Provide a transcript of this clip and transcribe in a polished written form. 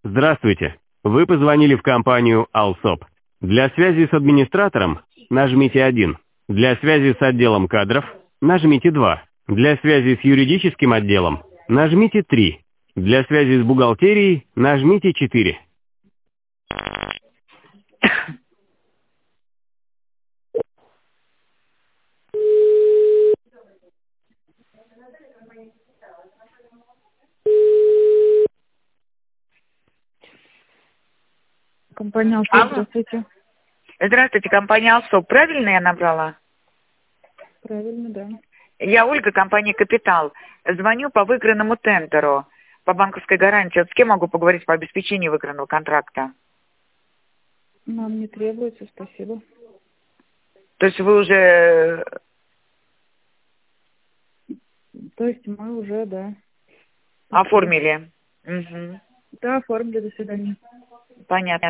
Здравствуйте. Вы позвонили в компанию Allsop. Для связи с администратором нажмите 1. Для связи с отделом кадров нажмите 2. Для связи с юридическим отделом нажмите 3. Для связи с бухгалтерией нажмите 4. Компания «Алсо», Алло. здравствуйте. Здравствуйте, компания «Алсо». Правильно я набрала? Правильно, да. Я Ольга, компания «Капитал». Звоню по выигранному тендеру, по банковской гарантии. Вот с кем могу поговорить по обеспечению выигранного контракта? Нам не требуется, спасибо. То есть вы уже... То есть мы уже, да. оформили? Угу. Да, оформили, до свидания. Понятно.